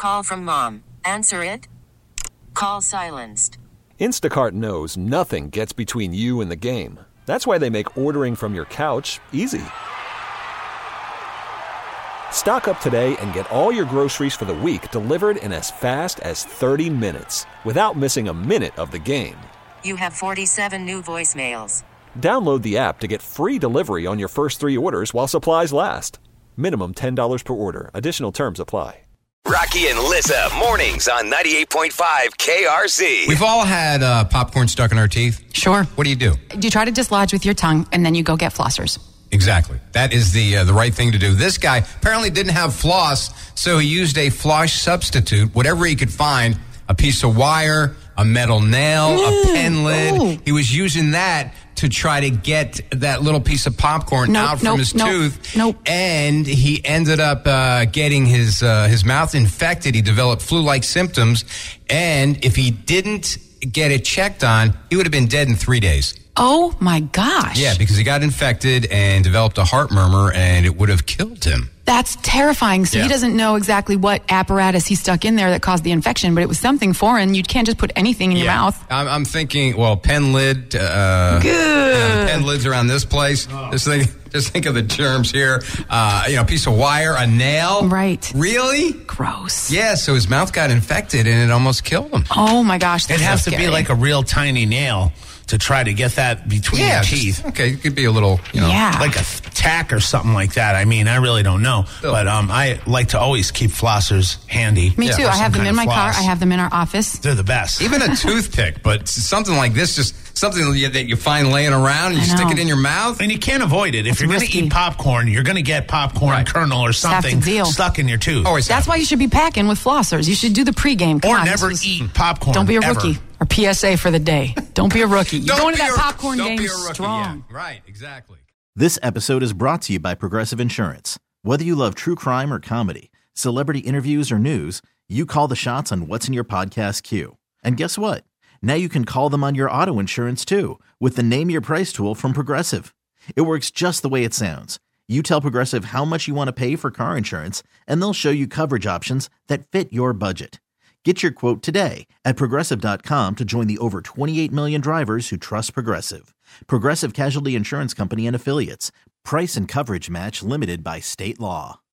call from mom. Answer it. Call silenced. Instacart knows nothing gets between you and the game. That's why they make ordering from your couch easy. Stock up today and get all your groceries for the week delivered in as fast as 30 minutes without missing a minute of the game. You have 47 new voicemails. Download the app to get free delivery on your first 3 orders while supplies last. Minimum $10 per order. Additional terms apply. Rocky and Lissa, mornings on 98.5 KRZ. We've all had popcorn stuck in our teeth. Sure. What do? You try to dislodge with your tongue, and then you go get flossers. Exactly. That is the right thing to do. This guy apparently didn't have floss, so he used a floss substitute, whatever he could find, a piece of wire, a metal nail, a pen lid. Ooh. He was using that to try to get that little piece of popcorn out from his tooth. And he ended up getting his mouth infected. He developed flu-like symptoms. And if he didn't get it checked on, he would have been dead in 3 days. Oh, my gosh. Yeah, because he got infected and developed a heart murmur, and it would have killed him. That's terrifying. So he doesn't know exactly what apparatus he stuck in there that caused the infection, but it was something foreign. You can't just put anything in your mouth. I'm thinking, well, pen lid. Pen lids around this place. Just think of the germs here. A piece of wire, a nail. Right. Really? Gross. Yeah, so his mouth got infected, and it almost killed him. Oh, my gosh. It has to be like a real tiny nail to try to get that between your teeth. Okay, it could be a little, like a tack or something like that. I mean, I really don't know. But I like to always keep flossers handy. Me too. I have them in my car. I have them in our office. They're the best. Even a toothpick, but something like this, just something that you find laying around and you stick it in your mouth. And you can't avoid it. If you're going to eat popcorn, you're going to get popcorn kernel or something stuck in your tooth. That's why you should be packing with flossers. You should do the pregame. Or never eat popcorn. Don't be a rookie. Or PSA for the day. Don't be a rookie. You're going to that popcorn game strong. Yeah. Right, exactly. This episode is brought to you by Progressive Insurance. Whether you love true crime or comedy, celebrity interviews or news, you call the shots on what's in your podcast queue. And guess what? Now you can call them on your auto insurance too with the Name Your Price tool from Progressive. It works just the way it sounds. You tell Progressive how much you want to pay for car insurance, and they'll show you coverage options that fit your budget. Get your quote today at Progressive.com to join the over 28 million drivers who trust Progressive. Progressive Casualty Insurance Company and Affiliates. Price and coverage match limited by state law.